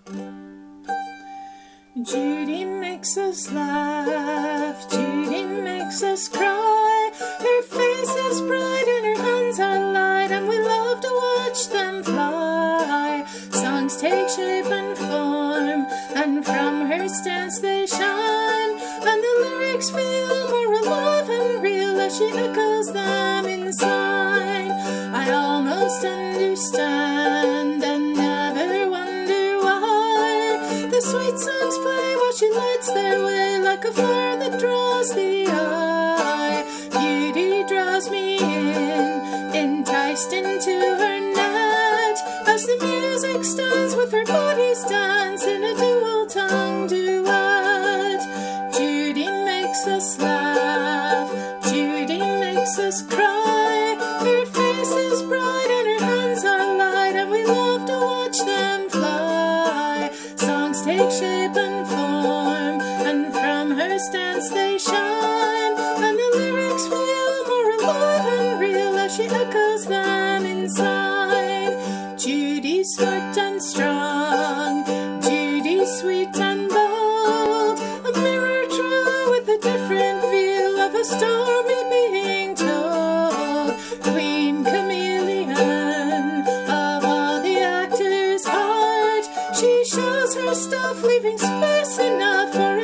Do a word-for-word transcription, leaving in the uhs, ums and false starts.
Judy makes us laugh, Judy makes us cry. Her face is bright and her hands are light, and we love to watch them fly. Songs take shape and form, and from her stance they shine, and the lyrics feel more alive and real as she echoes them inside. I almost understand and never wonder why the sweet songs play while she lights their way like a fire that draws the eye. Beauty draws me in, enticed into her net, as the music stands with her body's dance in a dual tongue duet. Judy makes us laugh, Judy makes us cry. Her face is bright and her hands are light, and we love to watch them fly. Songs take shape and form, and from her stance they shine, and the lyrics feel more alive and real as she echoes them inside. Judy's smart and strong, Judy's sweet and bold, a mirror true with a different view of a story being told. Queen chameleon of all the actors' heart, she shows her stuff, leaving space enough for